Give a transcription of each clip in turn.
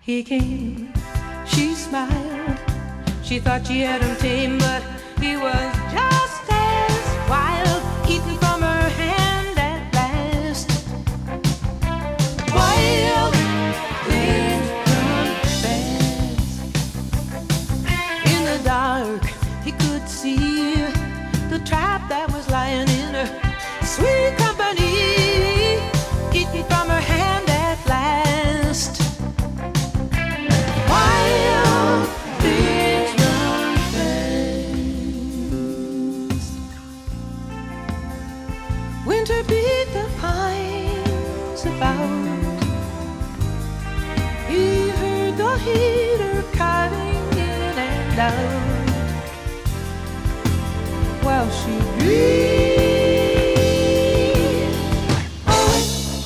He came, she smiled. She thought she had him tame, but he was just as wild, eating from her hand at last. Wild things run fast. In the dark, he could see the trap that was lying in her sweet company, eating from her hand at last. Wild things run fast. Winter beat the pines about. He heard the heater cutting in and out while she breathed away.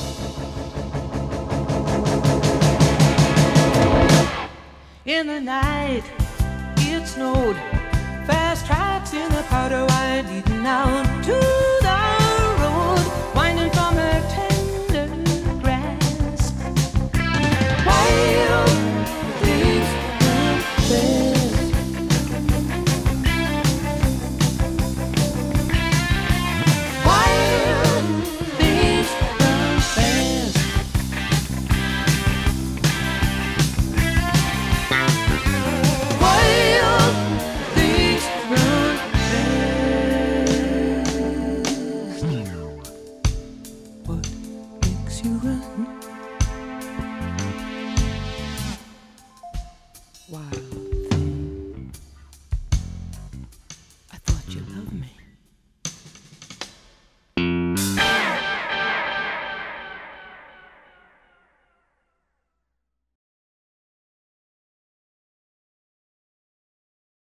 In the night, it snowed. Fast tracks in the powder wine leading out to the road, winding from her tender grasp. Wild things run fast. Wild things run fast. Wild things run fast. What makes you run? Why?